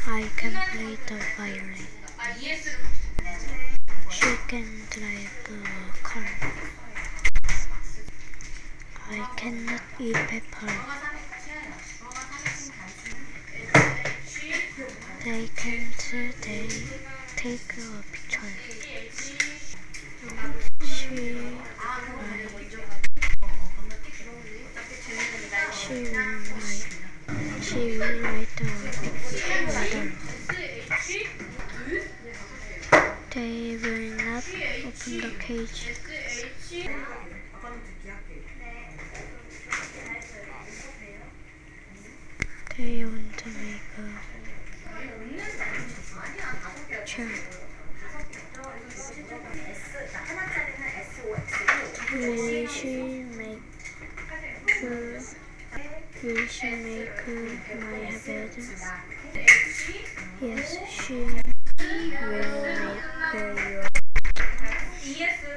I can play the violin. She can drive a car. I cannot eat pepper. They can't take a picture. She will write a letter. They will not open the cage. They want to make a chair. Will she make my bed? Yes, she will make your